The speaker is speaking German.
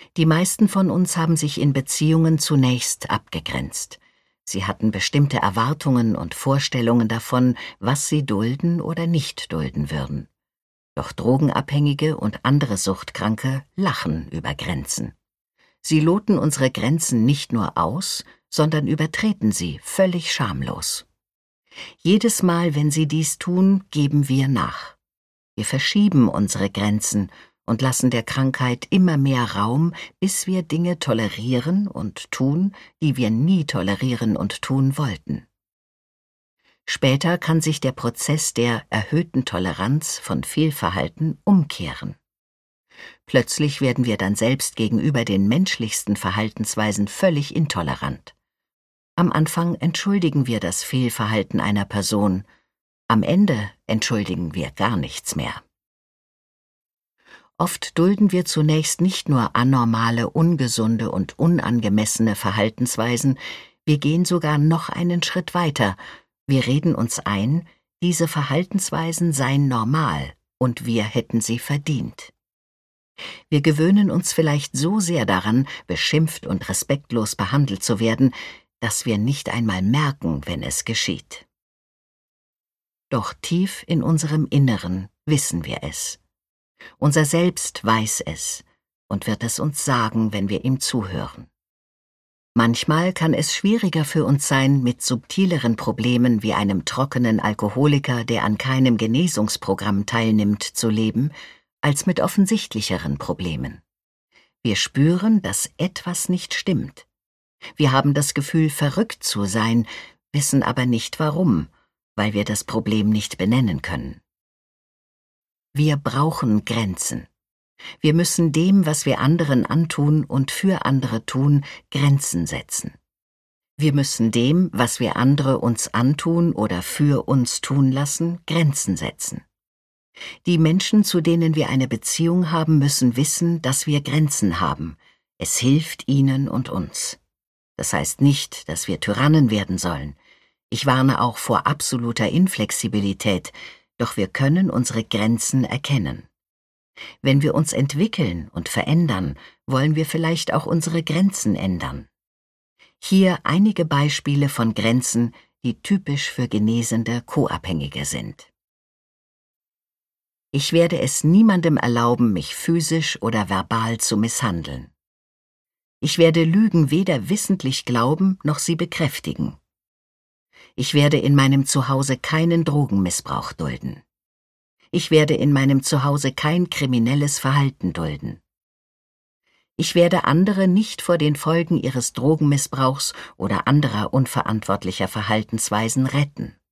Die meisten von uns haben sich in Beziehungen zunächst abgegrenzt. Sie hatten bestimmte Erwartungen und Vorstellungen davon, was sie dulden oder nicht dulden würden. Doch Drogenabhängige und andere Suchtkranke lachen über Grenzen. Sie loten unsere Grenzen nicht nur aus, sondern übertreten sie völlig schamlos. Jedes Mal, wenn sie dies tun, geben wir nach. Wir verschieben unsere Grenzen und lassen der Krankheit immer mehr Raum, bis wir Dinge tolerieren und tun, die wir nie tolerieren und tun wollten. Später kann sich der Prozess der erhöhten Toleranz von Fehlverhalten umkehren. Plötzlich werden wir dann selbst gegenüber den menschlichsten Verhaltensweisen völlig intolerant. Am Anfang entschuldigen wir das Fehlverhalten einer Person, am Ende entschuldigen wir gar nichts mehr. Oft dulden wir zunächst nicht nur anormale, ungesunde und unangemessene Verhaltensweisen, wir gehen sogar noch einen Schritt weiter. Wir reden uns ein, diese Verhaltensweisen seien normal und wir hätten sie verdient. Wir gewöhnen uns vielleicht so sehr daran, beschimpft und respektlos behandelt zu werden, dass wir nicht einmal merken, wenn es geschieht. Doch tief in unserem Inneren wissen wir es. Unser Selbst weiß es und wird es uns sagen, wenn wir ihm zuhören. Manchmal kann es schwieriger für uns sein, mit subtileren Problemen wie einem trockenen Alkoholiker, der an keinem Genesungsprogramm teilnimmt, zu leben, als mit offensichtlicheren Problemen. Wir spüren, dass etwas nicht stimmt. Wir haben das Gefühl, verrückt zu sein, wissen aber nicht warum, weil wir das Problem nicht benennen können. Wir brauchen Grenzen. Wir müssen dem, was wir anderen antun und für andere tun, Grenzen setzen. Wir müssen dem, was wir andere uns antun oder für uns tun lassen, Grenzen setzen. Die Menschen, zu denen wir eine Beziehung haben, müssen wissen, dass wir Grenzen haben. Es hilft ihnen und uns. Das heißt nicht, dass wir Tyrannen werden sollen. Ich warne auch vor absoluter Inflexibilität, doch wir können unsere Grenzen erkennen. Wenn wir uns entwickeln und verändern, wollen wir vielleicht auch unsere Grenzen ändern. Hier einige Beispiele von Grenzen, die typisch für genesende Co-Abhängige sind. Ich werde es niemandem erlauben, mich physisch oder verbal zu misshandeln. Ich werde Lügen weder wissentlich glauben noch sie bekräftigen. Ich werde in meinem Zuhause keinen Drogenmissbrauch dulden. Ich werde in meinem Zuhause kein kriminelles Verhalten dulden. Ich werde andere nicht vor den Folgen ihres Drogenmissbrauchs oder anderer unverantwortlicher Verhaltensweisen retten.